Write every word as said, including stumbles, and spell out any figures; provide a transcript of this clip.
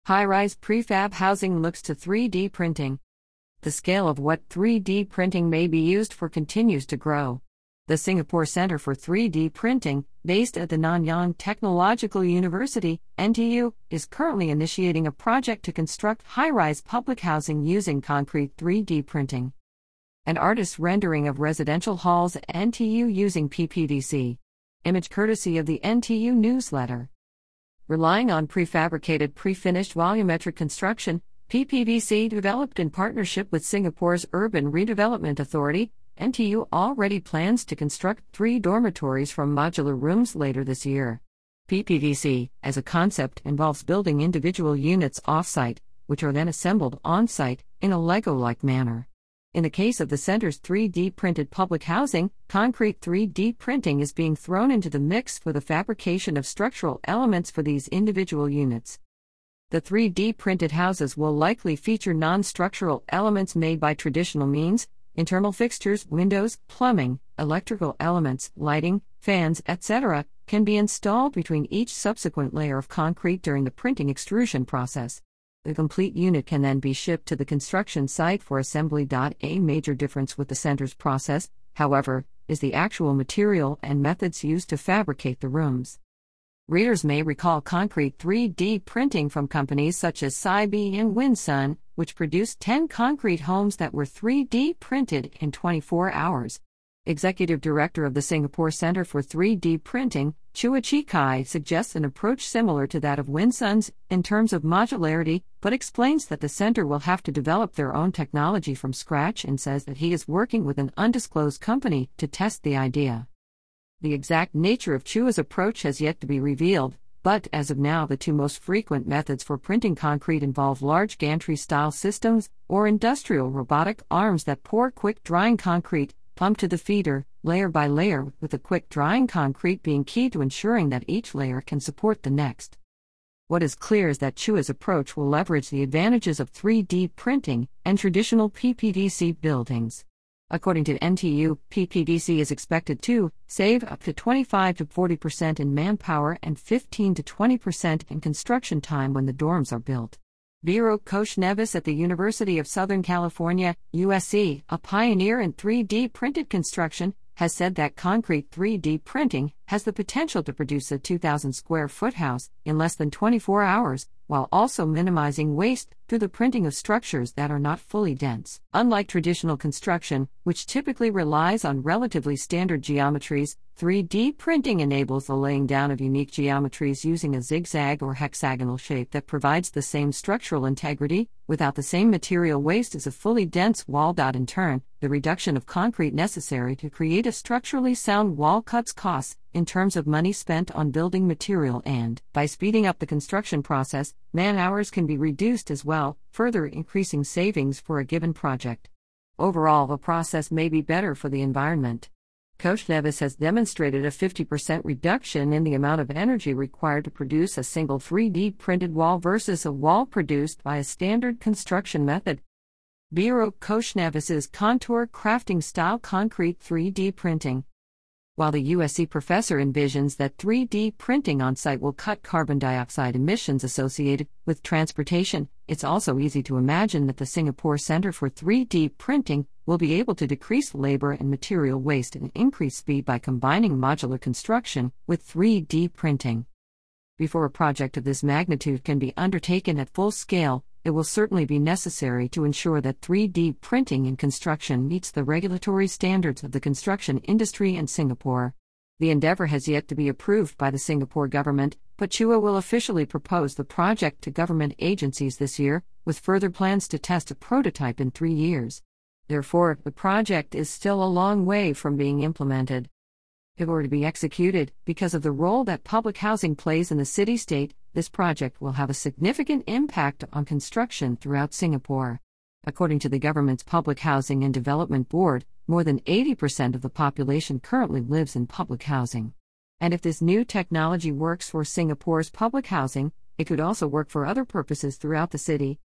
High-rise prefab housing looks to three D printing. The scale of what three D printing may be used for continues to grow. The Singapore Centre for three D Printing, based at the Nanyang Technological University, N T U, is currently initiating a project to construct high-rise public housing using concrete three D printing. An artist's rendering of residential halls at N T U using P P D C. Image courtesy of the N T U newsletter. Relying on prefabricated pre-finished volumetric construction, P P D C developed in partnership with Singapore's Urban Redevelopment Authority, N T U already plans to construct three dormitories from modular rooms later this year. P P D C, as a concept, involves building individual units off-site, which are then assembled on-site, in a Lego-like manner. In the case of the center's three D printed public housing, concrete three D printing is being thrown into the mix for the fabrication of structural elements for these individual units. The three D printed houses will likely feature non-structural elements made by traditional means: internal fixtures, windows, plumbing, electrical elements, lighting, fans, et cetera, can be installed between each subsequent layer of concrete during the printing extrusion process. The complete unit can then be shipped to the construction site for assembly. A major difference with the center's process, however, is the actual material and methods used to fabricate the rooms. Readers may recall concrete three D printing from companies such as Cybe and Winsun, which produced ten concrete homes that were three D printed in twenty-four hours. Executive Director of the Singapore Centre for three D Printing, Chua Chi Kai, suggests an approach similar to that of Winsun's in terms of modularity, but explains that the centre will have to develop their own technology from scratch and says that he is working with an undisclosed company to test the idea. The exact nature of Chua's approach has yet to be revealed, but as of now the two most frequent methods for printing concrete involve large gantry-style systems or industrial robotic arms that pour quick-drying concrete, pumped to the feeder, layer by layer, with the quick-drying concrete being key to ensuring that each layer can support the next. What is clear is that Chua's approach will leverage the advantages of three D printing and traditional P P D C buildings. According to N T U, P P D C is expected to save up to twenty-five to forty percent in manpower and fifteen to twenty percent in construction time when the dorms are built. Biro Koch-Nevis at the University of Southern California, U S C, a pioneer in three D printed construction, has said that concrete three D printing has the potential to produce a two thousand square foot house in less than twenty-four hours, while also minimizing waste through the printing of structures that are not fully dense. Unlike traditional construction, which typically relies on relatively standard geometries, three D printing enables the laying down of unique geometries using a zigzag or hexagonal shape that provides the same structural integrity, without the same material waste as a fully dense wall. In turn, the reduction of concrete necessary to create a structurally sound wall cuts costs in terms of money spent on building material, and, by speeding up the construction process, man-hours can be reduced as well, further increasing savings for a given project. Overall, the process may be better for the environment. Koch-Nevis has demonstrated a fifty percent reduction in the amount of energy required to produce a single three D printed wall versus a wall produced by a standard construction method. Biro Koch-Nevis's contour crafting style concrete three D printing. While the U S C professor envisions that three D printing on-site will cut carbon dioxide emissions associated with transportation, it's also easy to imagine that the Singapore Centre for three D Printing will be able to decrease labor and material waste and increase speed by combining modular construction with three D printing. Before a project of this magnitude can be undertaken at full scale, it will certainly be necessary to ensure that three D printing in construction meets the regulatory standards of the construction industry in Singapore. The endeavor has yet to be approved by the Singapore government, but Chua will officially propose the project to government agencies this year, with further plans to test a prototype in three years. Therefore, the project is still a long way from being implemented. If it were to be executed, because of the role that public housing plays in the city-state, this project will have a significant impact on construction throughout Singapore. According to the government's Public Housing and Development Board, more than eighty percent of the population currently lives in public housing. And if this new technology works for Singapore's public housing, it could also work for other purposes throughout the city.